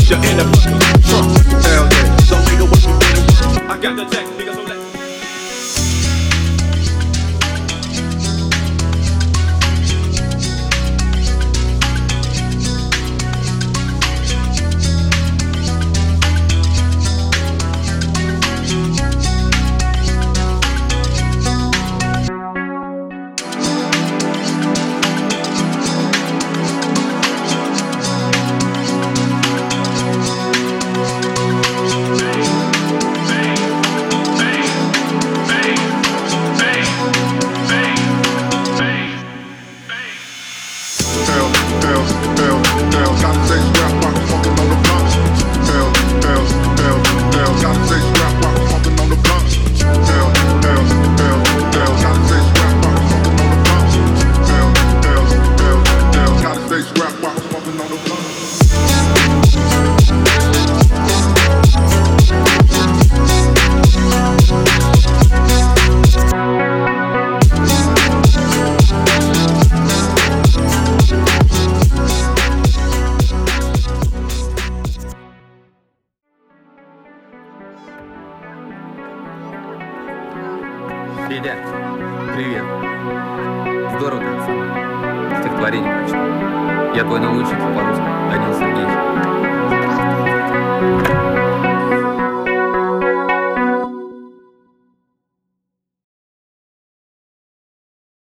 You're in the fucking trunk. Hell yeah. So nigga, what you doing? I got the tech, nigga, so let. Федя, привет. Здорово ты сам. Стихотворение прочитал. Я твой научник по-русски, Данил Сергеевич.